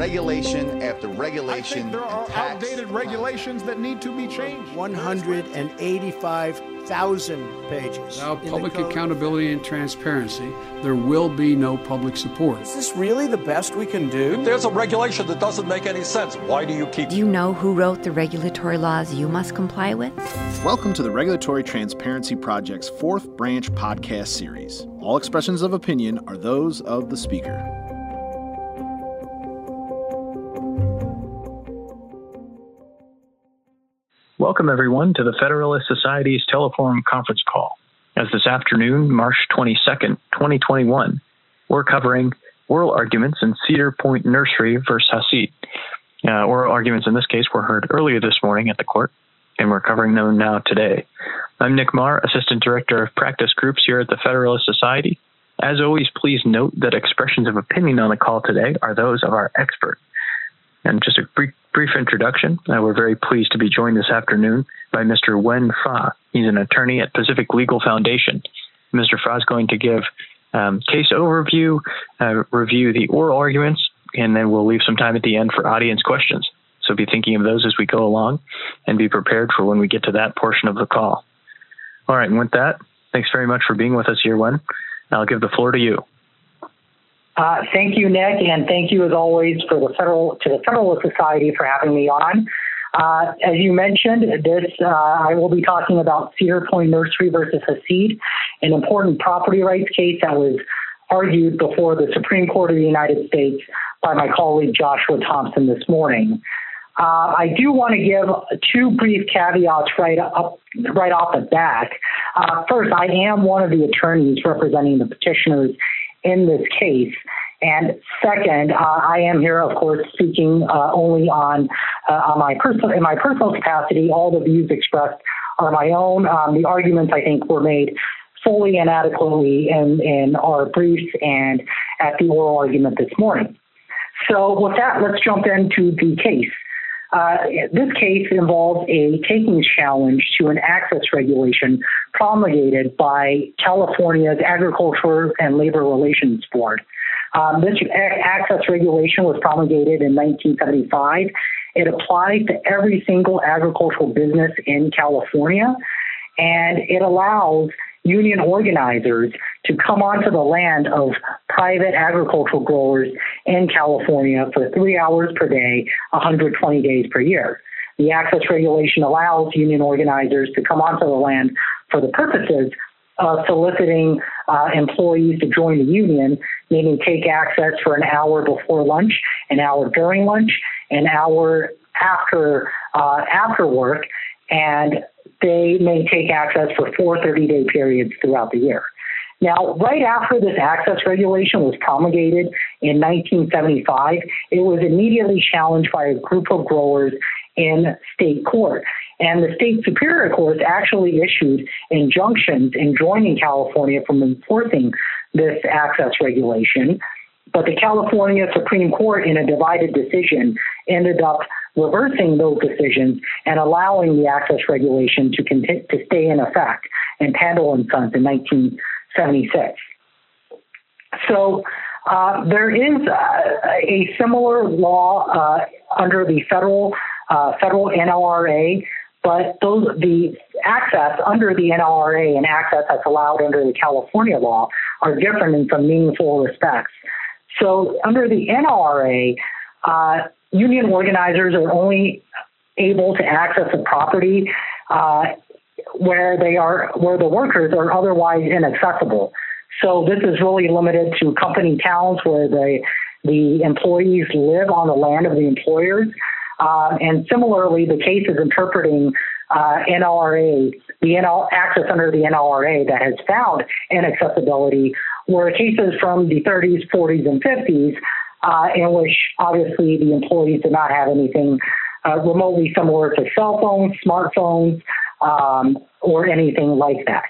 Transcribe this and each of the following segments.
regulation after regulation. I think there are outdated regulations that need to be changed. 185,000 pages. Without public accountability and transparency, there will be no public support. Is this really the best we can do? If there's a regulation that doesn't make any sense, why do you keep it? Do you know who wrote the regulatory laws you must comply with? Welcome to the Regulatory Transparency Project's fourth branch podcast series. All expressions of opinion are those of the speaker. Welcome, everyone, to the Federalist Society's Teleforum conference call. As this afternoon, March 22nd, 2021, we're covering oral arguments in Cedar Point Nursery versus Hasid. Oral arguments in this case were heard earlier this morning at the court, and we're covering them now today. I'm Nick Marr, Assistant Director of Practice Groups here at the Federalist Society. As always, please note that expressions of opinion on the call today are those of our expert. And just a brief introduction, we're very pleased to be joined this afternoon by Mr. Wen Fa. He's an attorney at Pacific Legal Foundation. Mr. Fa is going to give case overview, review the oral arguments, and then we'll leave some time at the end for audience questions. So be thinking of those as we go along and be prepared for when we get to that portion of the call. All right, and with that, thanks very much for being with us here, Wen. I'll give the floor to you. Thank you, Nick, and thank you as always to the Federalist Society for having me on. As you mentioned, I will be talking about Cedar Point Nursery versus Hasid, an important property rights case that was argued before the Supreme Court of the United States by my colleague Joshua Thompson this morning. I do want to give two brief caveats right off the bat. First, I am one of the attorneys representing the petitioners in this case. And second, I am here, of course, speaking only in my personal capacity. All the views expressed are my own. The arguments, I think, were made fully and adequately in our briefs and at the oral argument this morning. So with that, let's jump into the case. This case involves a takings challenge to an access regulation promulgated by California's Agriculture and Labor Relations Board. This access regulation was promulgated in 1975. It applies to every single agricultural business in California, and it allows union organizers to come onto the land of private agricultural growers in California for 3 hours per day, 120 days per year. The access regulation allows union organizers to come onto the land for the purposes of soliciting employees to join the union, meaning take access for an hour before lunch, an hour during lunch, an hour after work, and they may take access for 4 30-day periods throughout the year. Now, right after this access regulation was promulgated in 1975, it was immediately challenged by a group of growers in state court. And the state superior courts actually issued injunctions enjoining California from enforcing this access regulation. But the California Supreme Court, in a divided decision, ended up reversing those decisions and allowing the access regulation to stay in effect, and Pandle and Sons in 1976. So there is a similar law under the federal NLRA, but the access under the NLRA and access that's allowed under the California law are different in some meaningful respects. So under the NLRA, union organizers are only able to access a property where the workers are otherwise inaccessible. So this is really limited to company towns where the employees live on the land of the employers. And similarly, the cases interpreting NLRA, access under the NLRA that has found inaccessibility were cases from the 30s, 40s, and 50s, in which obviously the employees did not have anything remotely similar to cell phones, smartphones, or anything like that.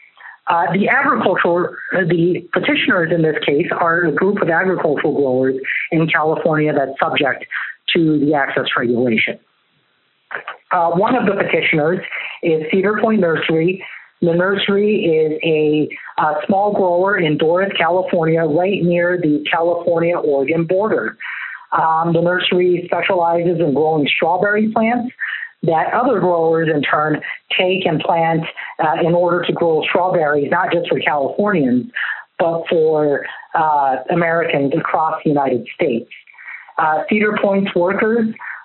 The petitioners in this case are a group of agricultural growers in California that's subject to the access regulation. One of the petitioners is Cedar Point Nursery. The nursery is a small grower in Doris, California, right near the California-Oregon border. The nursery specializes in growing strawberry plants that other growers in turn take and plant in order to grow strawberries, not just for Californians, but for Americans across the United States. Cedar Point's workers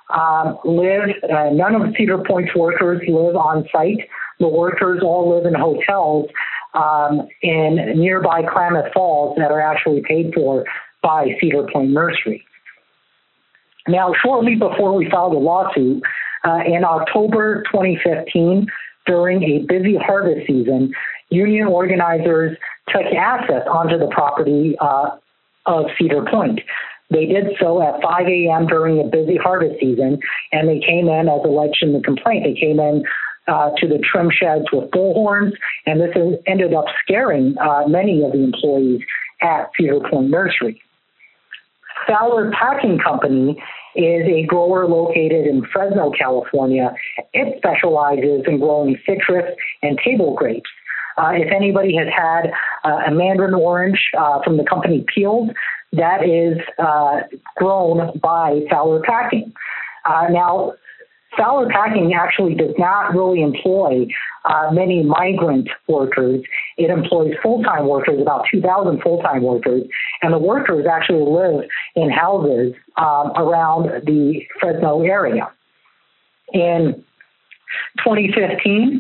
none of Cedar Point's workers live on site. The workers all live in hotels in nearby Klamath Falls that are actually paid for by Cedar Point Nursery. Now, shortly before we filed a lawsuit, in October 2015, during a busy harvest season, union organizers took access onto the property of Cedar Point. They did so at 5 a.m. during a busy harvest season, and they came in, as alleged in the complaint, they came in to the trim sheds with bullhorns, and this ended up scaring many of the employees at Cedar Point Nursery. Fowler Packing Company is a grower located in Fresno, California. It specializes in growing citrus and table grapes. If anybody has had a mandarin orange from the company Peeled, that is grown by Fowler Packing. Now, Fowler Packing actually does not really employ many migrant workers. It employs full-time workers, about 2,000 full-time workers, and the workers actually live in houses around the Fresno area. In 2015,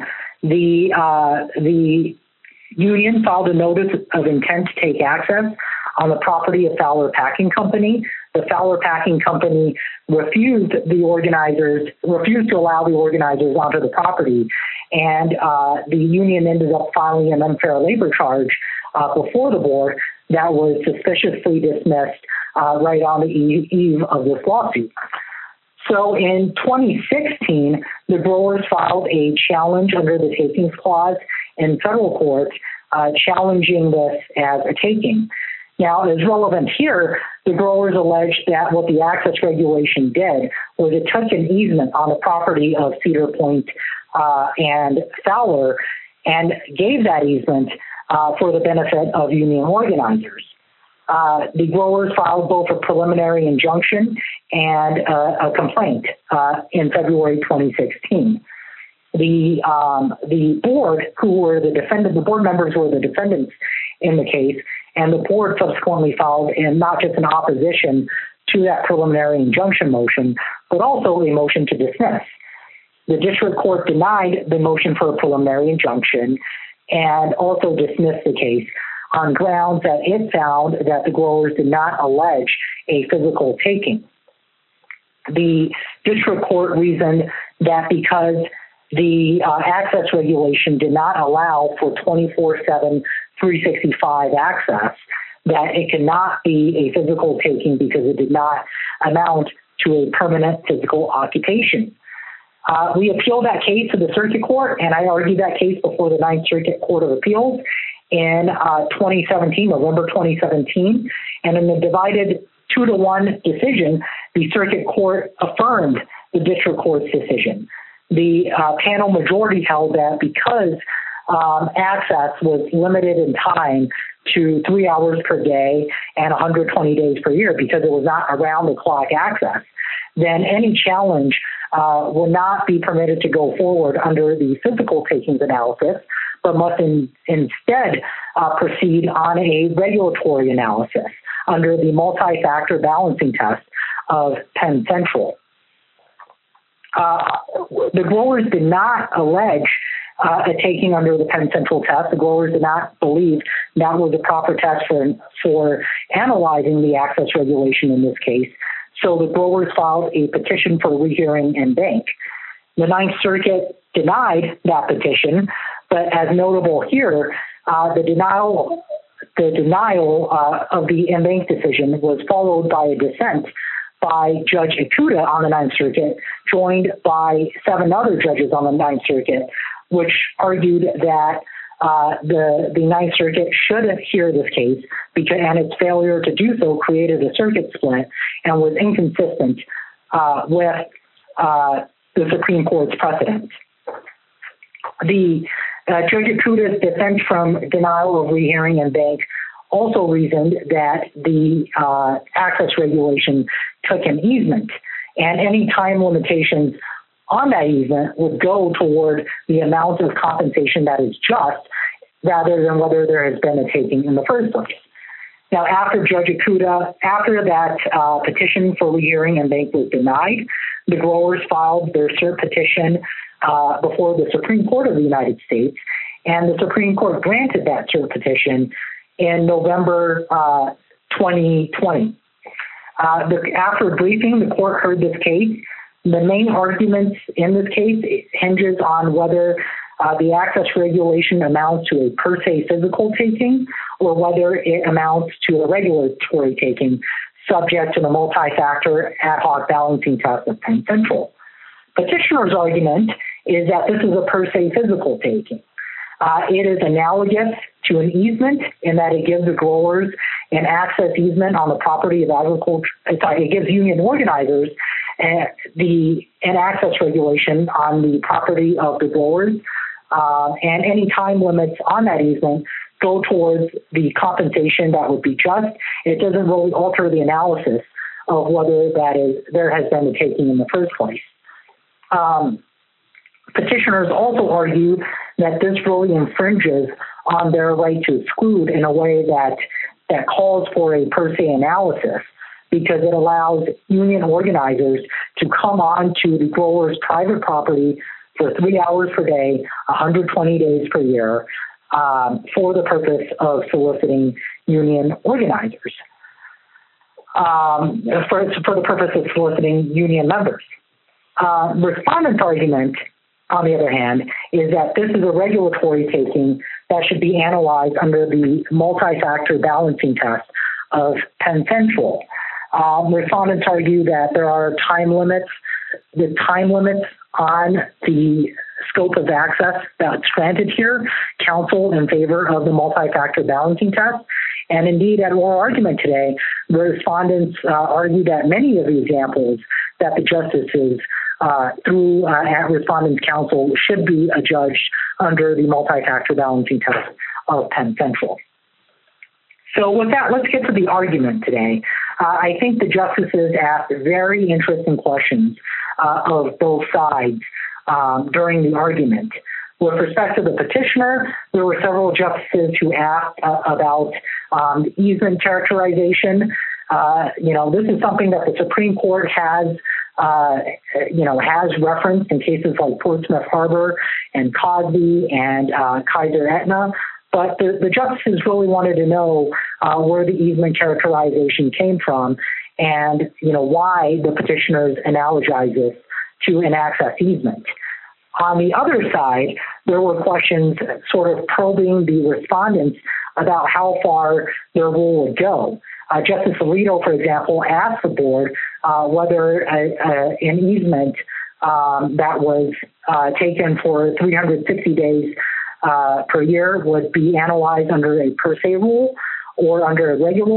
the union filed a notice of intent to take access on the property of Fowler Packing Company. The Fowler Packing Company refused to allow the organizers onto the property, and the union ended up filing an unfair labor charge before the board that was suspiciously dismissed right on the eve of this lawsuit. So in 2016, the growers filed a challenge under the takings clause in federal court, challenging this as a taking. Now, as relevant here, the growers alleged that what the access regulation did was it took an easement on the property of Cedar Point and Fowler and gave that easement for the benefit of union organizers. The growers filed both a preliminary injunction and a complaint in February 2016. The board, the board members who were the defendants in the case, and the board subsequently filed not just an opposition to that preliminary injunction motion, but also a motion to dismiss. The district court denied the motion for a preliminary injunction and also dismissed the case on grounds that it found that the growers did not allege a physical taking. The district court reasoned that because the access regulation did not allow for 24/7, 365 access, that it cannot be a physical taking because it did not amount to a permanent physical occupation. We appealed that case to the circuit court, and I argued that case before the Ninth Circuit Court of Appeals in November 2017, and in the divided 2-1 decision, the circuit court affirmed the district court's decision. The panel majority held that because access was limited in time to 3 hours per day and 120 days per year, because it was not around-the-clock access, then any challenge will not be permitted to go forward under the physical takings analysis, but must instead proceed on a regulatory analysis under the multi-factor balancing test of Penn Central. The growers did not allege a taking under the Penn Central test. The growers did not believe that was a proper test for analyzing the access regulation in this case. So the growers filed a petition for rehearing en banc. The Ninth Circuit denied that petition, but as notable here, the denial of the en banc decision was followed by a dissent by Judge Ikuda on the Ninth Circuit, joined by 7 other judges on the Ninth Circuit, which argued that the Ninth Circuit shouldn't hear this case and its failure to do so created a circuit split and was inconsistent with the Supreme Court's precedent. The Judge Ikuda's dissent from denial of rehearing en banc also reasoned that the access regulation took an easement, and any time limitations on that easement would go toward the amount of compensation that is just, rather than whether there has been a taking in the first place. Now, after Judge Ikuda, after that petition for rehearing en banc was denied, the growers filed their cert petition before the Supreme Court of the United States, and the Supreme Court granted that cert petition in November 2020. After a briefing, the court heard this case. The main arguments in this case hinges on whether the access regulation amounts to a per se physical taking or whether it amounts to a regulatory taking subject to the multi-factor ad hoc balancing test of Penn Central. Petitioner's argument is that this is a per se physical taking. It is analogous to an easement in that it gives the growers an access easement on the property of agriculture. It gives union organizers an access regulation on the property of the growers, and any time limits on that easement go towards the compensation that would be just. It doesn't really alter the analysis of whether there has been a taking in the first place. Petitioners also argue that this really infringes on their right to exclude in a way that calls for a per se analysis, because it allows union organizers to come on to the grower's private property for 3 hours per day, 120 days per year, for the purpose of soliciting union organizers, for the purpose of soliciting union members. Respondent's argument, on the other hand, is that this is a regulatory taking that should be analyzed under the multi-factor balancing test of Penn Central. Respondents argue that there are time limits. The time limits on the scope of access that's granted here counsel in favor of the multi-factor balancing test. And indeed, at oral argument today, the respondents argue that many of the examples that the justices through at respondents' counsel should be adjudged under the multi-factor balancing test of Penn Central. So with that, let's get to the argument today. I think the justices asked very interesting questions of both sides during the argument. With respect to the petitioner, there were several justices who asked about easement characterization. This is something that the Supreme Court has referenced in cases like Portsmouth Harbor and Cosby and Kaiser Aetna. But the justices really wanted to know where the easement characterization came from and, why the petitioners analogize this to an access easement. On the other side, there were questions sort of probing the respondents about how far their rule would go. Justice Alito, for example, asked the board whether an easement that was taken for 360 days per year would be analyzed under a per se rule or under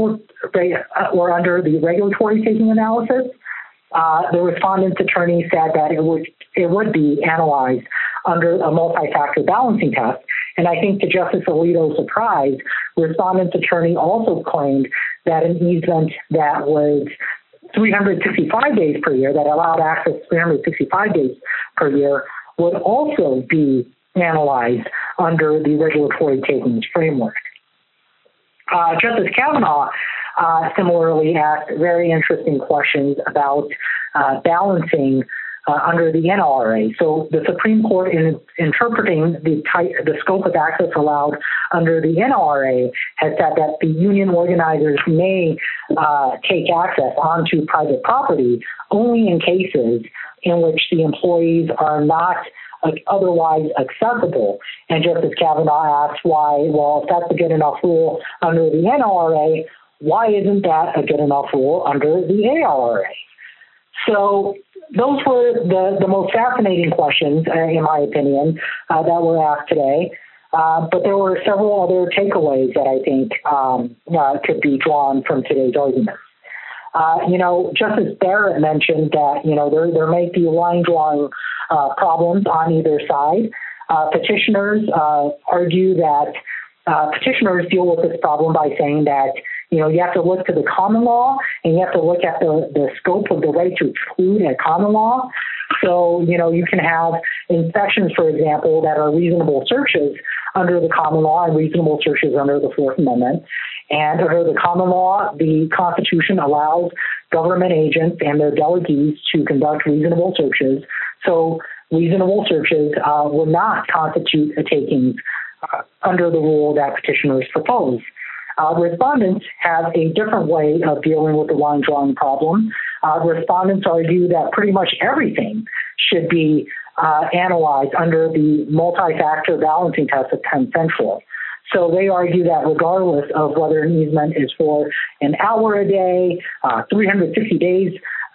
the regulatory taking analysis. The respondent's attorney said that it would be analyzed under a multi-factor balancing test. And I think to Justice Alito's surprise, respondent's attorney also claimed that an easement that was 365 days per year, that allowed access 365 days per year, would also be analyzed under the regulatory takings framework. Justice Kavanaugh similarly asked very interesting questions about balancing under the NLRA. So the Supreme Court, in interpreting the scope of access allowed under the NLRA, has said that the union organizers may take access onto private property only in cases in which the employees are not otherwise accessible. And Justice Kavanaugh asked why, well, if that's a good enough rule under the NLRA, why isn't that a good enough rule under the ALRA? So those were the most fascinating questions, in my opinion, that were asked today. But there were several other takeaways that I think could be drawn from today's argument. Justice Barrett mentioned that, there may be line drawing problems on either side. Petitioners argue that petitioners deal with this problem by saying that, You have to look to the common law, and you have to look at the scope of the right to exclude at common law. So, you can have inspections, for example, that are reasonable searches under the common law and reasonable searches under the Fourth Amendment. And under the common law, the Constitution allows government agents and their delegates to conduct reasonable searches. So reasonable searches will not constitute a taking under the rule that petitioners propose. Respondents have a different way of dealing with the line drawing problem. Respondents argue that pretty much everything should be analyzed under the multi-factor balancing test of Penn Central. So they argue that regardless of whether an easement is for an hour a day, 360 days,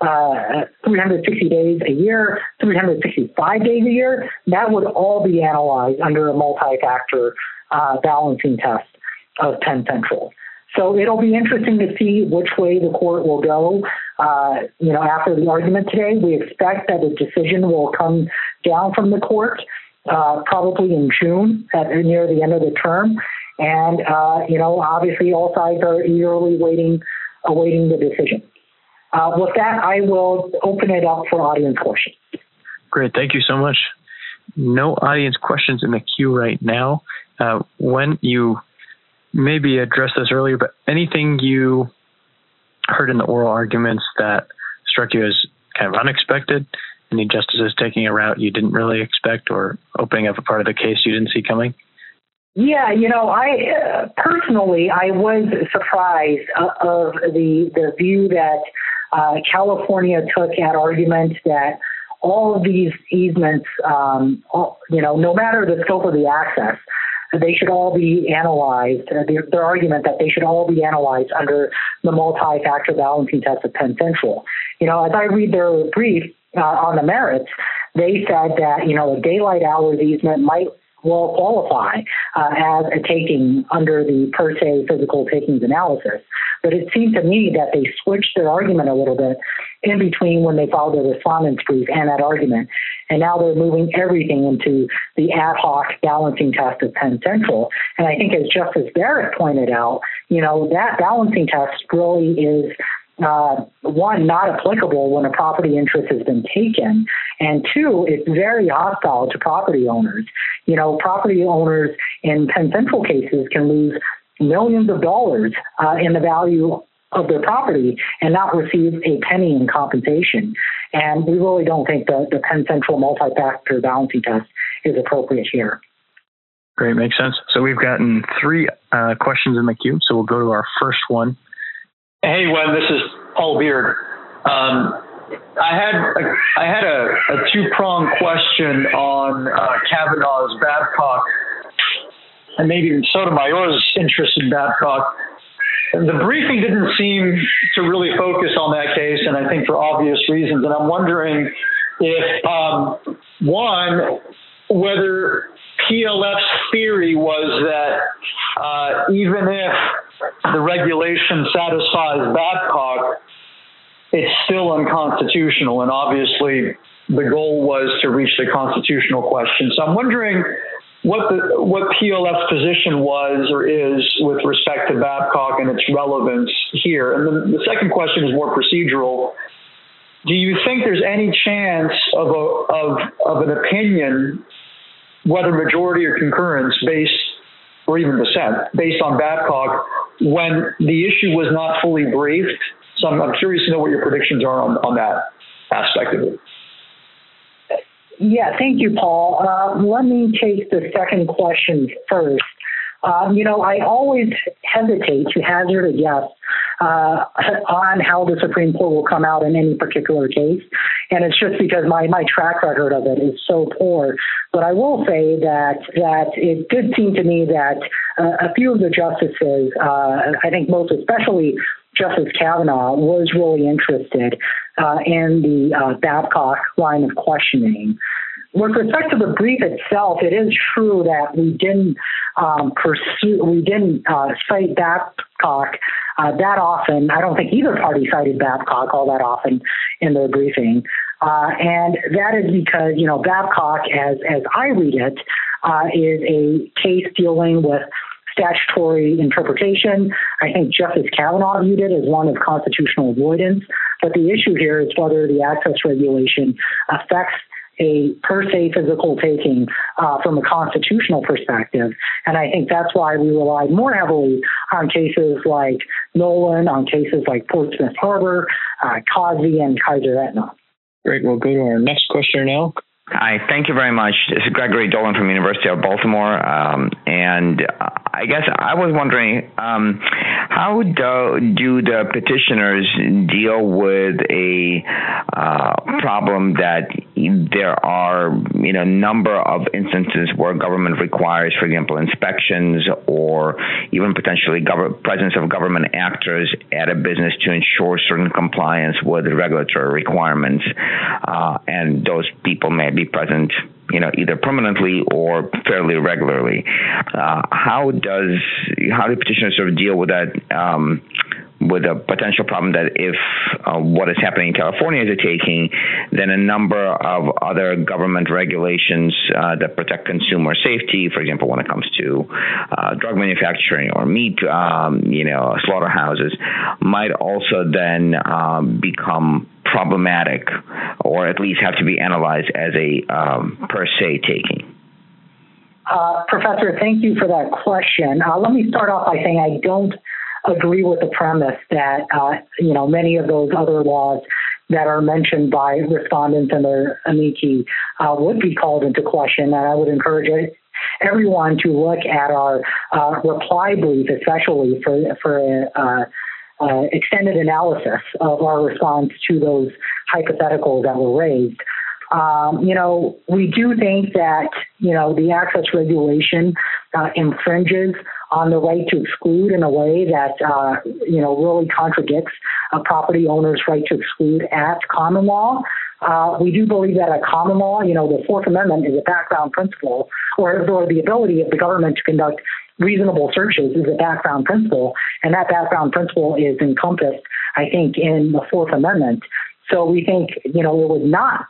360 days a year, 365 days a year, that would all be analyzed under a multi-factor balancing test of Penn Central. So it'll be interesting to see which way the court will go. After the argument today, we expect that a decision will come down from the court probably in June, near the end of the term. And, obviously all sides are eagerly awaiting the decision. With that, I will open it up for audience questions. Great. Thank you so much. No audience questions in the queue right now. When you maybe addressed this earlier, but anything you heard in the oral arguments that struck you as kind of unexpected? Any justices taking a route you didn't really expect or opening up a part of the case you didn't see coming? Yeah, I personally, I was surprised of the view that California took at argument that all of these easements, no matter the scope of the access, they should all be analyzed, their argument that they should all be analyzed under the multi-factor balancing test of Penn Central. As I read their brief on the merits, they said that, a daylight hours easement might well qualify as a taking under the per se physical takings analysis. But it seemed to me that they switched their argument a little bit in between when they filed their respondent's brief and that argument. And now they're moving everything into the ad hoc balancing test of Penn Central. And I think as Justice Barrett pointed out, that balancing test really is one, not applicable when a property interest has been taken, and two, it's very hostile to property owners. Property owners in Penn Central cases can lose millions of dollars in the value of their property and not receive a penny in compensation. And we really don't think that the Penn Central multi-factor balancing test is appropriate here. Great, makes sense. So we've gotten 3 questions in the queue, so we'll go to our first one. Hey, Wen, this is Paul Beard. I had a 2-pronged question on Kavanaugh's Babcock, and maybe even Sotomayor's interest in Babcock. The briefing didn't seem to really focus on that case, and I think for obvious reasons. And I'm wondering if, one, whether PLF's theory was that even if the regulation satisfies Babcock, it's still unconstitutional. And obviously the goal was to reach the constitutional question. So I'm wondering what PLF's position was or is with respect to Babcock and its relevance here. And then the second question is more procedural. Do you think there's any chance of an opinion, whether majority or concurrence or even dissent, based on Babcock when the issue was not fully briefed? So I'm curious to know what your predictions are on that aspect of it. Yeah, thank you, Paul. Let me take the second question first. I always hesitate to hazard a guess on how the Supreme Court will come out in any particular case. And it's just because my track record of it is so poor. But I will say that it did seem to me that a few of the justices, I think most especially Justice Kavanaugh, was really interested in the Babcock line of questioning. With respect to the brief itself, it is true that we didn't cite Babcock that often. I don't think either party cited Babcock all that often in their briefing. And that is because, Babcock, as I read it, is a case dealing with statutory interpretation. I think Justice Kavanaugh viewed it as one of constitutional avoidance. But the issue here is whether the access regulation affects a per se physical taking from a constitutional perspective. And I think that's why we relied more heavily on cases like Nolan, on cases like Portsmouth Harbor, Cosby, and Kaiser Aetna. Great. We'll go to our next questioner now. Hi, thank you very much. This is Gregory Dolan from University of Baltimore. And I guess I was wondering, how do the petitioners deal with a problem that there are, number of instances where government requires, for example, inspections or even potentially presence of government actors at a business to ensure certain compliance with the regulatory requirements, and those people may be present, either permanently or fairly regularly. How do petitioners sort of deal with that, with a potential problem that if what is happening in California is a taking, then a number of other government regulations that protect consumer safety, for example, when it comes to drug manufacturing or meat, slaughterhouses, might also then become problematic, or at least have to be analyzed as a per se taking? Professor, thank you for that question. Let me start off by saying I don't agree with the premise that, many of those other laws that are mentioned by respondents and their amici would be called into question. And I would encourage everyone to look at our reply brief, especially for extended analysis of our response to those hypotheticals that were raised. We do think that, the access regulation infringes on the right to exclude in a way that, really contradicts a property owner's right to exclude at common law. We do believe that at common law, the Fourth Amendment is a background principle, or the ability of the government to conduct reasonable searches is a background principle, and that background principle is encompassed, I think, in the Fourth Amendment. So we think, it would not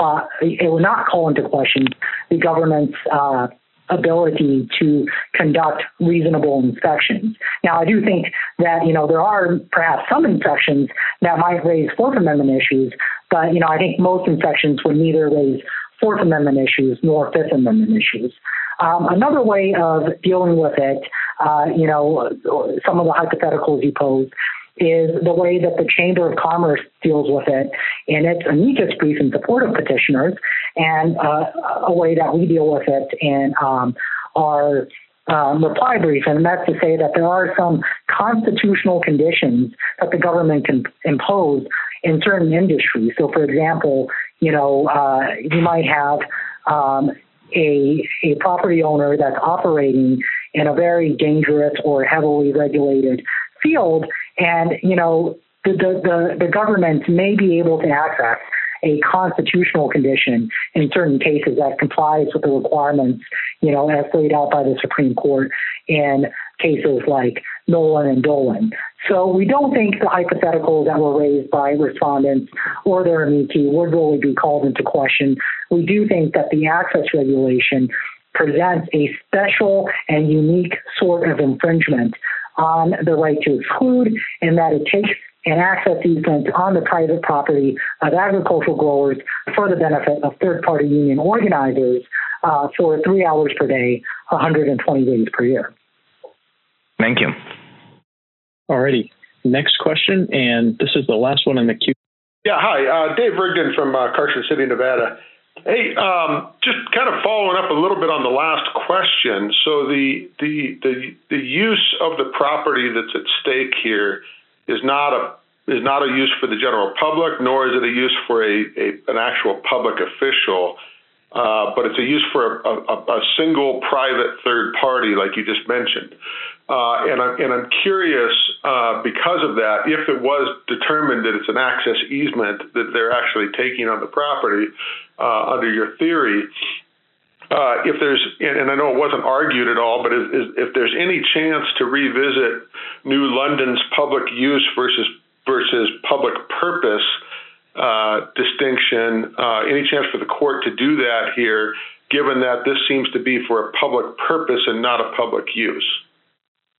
call into question the government's ability to conduct reasonable inspections. Now, I do think that, there are perhaps some inspections that might raise Fourth Amendment issues, but, I think most inspections would neither raise Fourth Amendment issues nor Fifth Amendment issues. Another way of dealing with it, some of the hypotheticals you posed, is the way that the Chamber of Commerce deals with it in its amicus brief in support of petitioners, and a way that we deal with it in our reply brief. And that's to say that there are some constitutional conditions that the government can impose in certain industries. So, for example, you might have a property owner that's operating in a very dangerous or heavily regulated field, and the government may be able to access a constitutional condition in certain cases that complies with the requirements, as laid out by the Supreme Court in cases like Nolan and Dolan. So we don't think the hypotheticals that were raised by respondents or their amici would really be called into question. We do think that the access regulation presents a special and unique sort of infringement on the right to exclude, and that it takes an access easement on the private property of agricultural growers for the benefit of third-party union organizers for 3 hours per day, 120 days per year. Thank you. Alrighty. Next question, and this is the last one in the queue. Yeah, hi. Dave Rigdon from Carson City, Nevada. Hey, just kind of following up a little bit on the last question. So the use of the property that's at stake here is not a use for the general public, nor is it a use for an actual public official, but it's a use for a single private third party, like you just mentioned. And I'm curious, because of that, if it was determined that it's an access easement that they're actually taking on the property, under your theory, if there's, and I know it wasn't argued at all, but if there's any chance to revisit New London's public use versus public purpose distinction, any chance for the court to do that here, given that this seems to be for a public purpose and not a public use?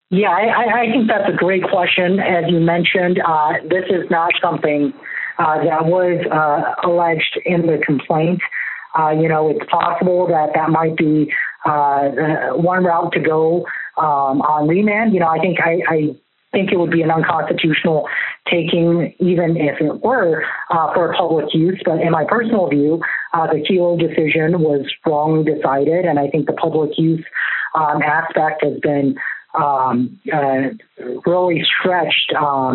Yeah, I think that's a great question. As you mentioned, this is not something that was alleged in the complaint. It's possible that might be one route to go on remand. I think it would be an unconstitutional taking, even if it were for public use. But in my personal view, the Kelo decision was wrongly decided, and I think the public use aspect has been really stretched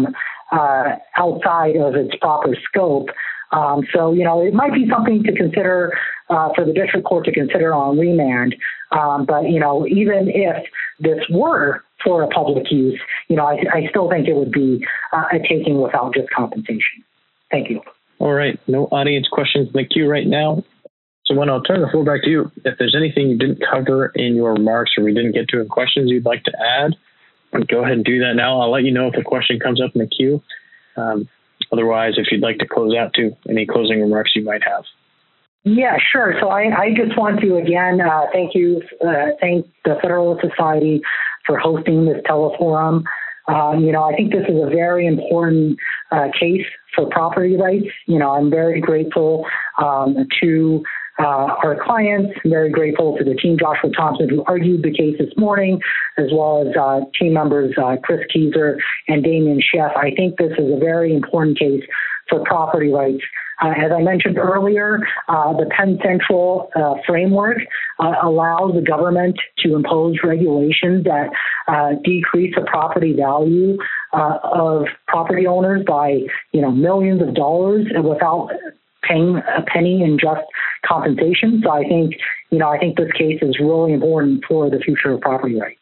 outside of its proper scope. So it might be something to consider for the district court to consider on remand. But even if this were for a public use, I still think it would be a taking without just compensation. Thank you. All right. No audience questions in the queue right now. So when I'll turn the floor back to you, if there's anything you didn't cover in your remarks or we didn't get to in questions you'd like to add, go ahead and do that now. I'll let you know if a question comes up in the queue. Otherwise, if you'd like to close out to any closing remarks you might have. Yeah, sure. So I just want to, again, thank the Federalist Society for hosting this teleforum. I think this is a very important case for property rights. I'm very grateful to our clients. I'm very grateful to the team, Joshua Thompson, who argued the case this morning, as well as team members Chris Keyser and Damien Sheff. I think this is a very important case for property rights. As I mentioned earlier, the Penn Central framework allows the government to impose regulations that decrease the property value of property owners by millions of dollars without paying a penny in just compensation. So I think this case is really important for the future of property rights.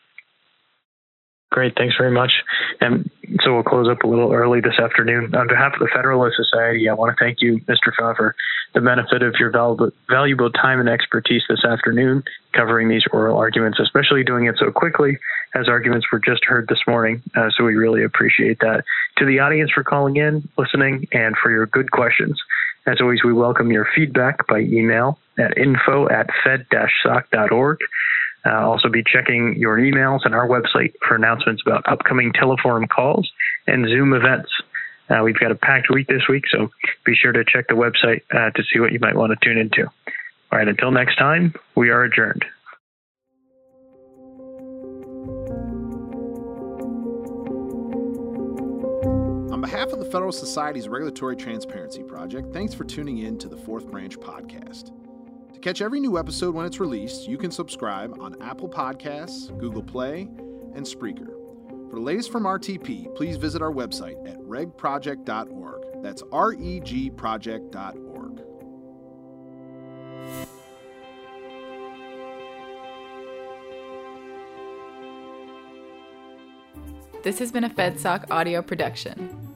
Great. Thanks very much. And so we'll close up a little early this afternoon. On behalf of the Federalist Society, I want to thank you, Mr. Pfau, for the benefit of your valuable time and expertise this afternoon covering these oral arguments, especially doing it so quickly as arguments were just heard this morning. So we really appreciate that. To the audience for calling in, listening, and for your good questions. As always, we welcome your feedback by email at info@fed-soc.org. Also be checking your emails and our website for announcements about upcoming teleforum calls and Zoom events. We've got a packed week this week, so be sure to check the website to see what you might want to tune into. All right, until next time, we are adjourned. On behalf of the Federal Society's Regulatory Transparency Project, thanks for tuning in to the Fourth Branch podcast. To catch every new episode when it's released, you can subscribe on Apple Podcasts, Google Play, and Spreaker. For the latest from RTP, please visit our website at regproject.org. That's regproject.org. This has been a FedSoc audio production.